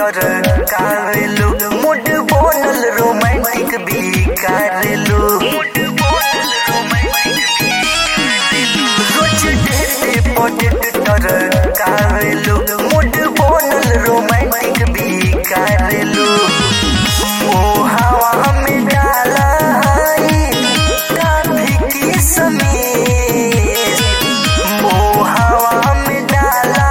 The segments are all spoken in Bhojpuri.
तर कावेलू मूड बनल रोमांटिक भी करेलू रोज डेट पॉटेट तर कावेलू मूड बनल रोमांटिक भी करेलू हवा में डाला की समीर हवा में डाला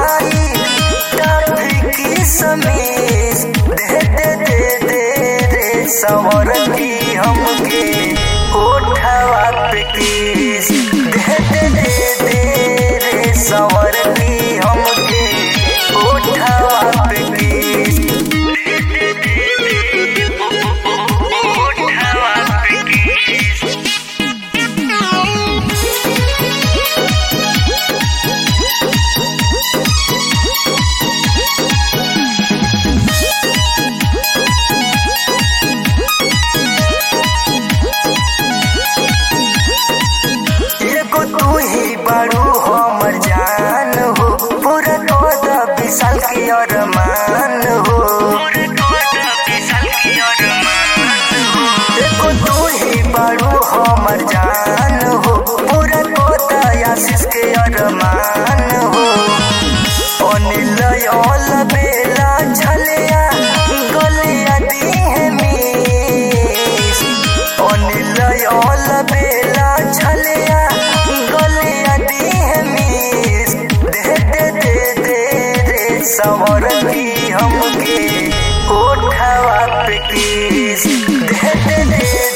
की समीर दे दे दे दे रे सवर की हमके उठावा पे किस दे दे दे दे रे सवर की हमके उठावा पे किस बड़ू हमर जान हो पूरा 14 साल के अरमान हो देखो तू ही बड़ू हमर जान हो पूरा 14 के अरमान हो अनिल ऑल बेला झलिया गलिया दी है मिस अनिल ऑल बेला झलिया सवर की हमके उठावा पे किस दे दे दे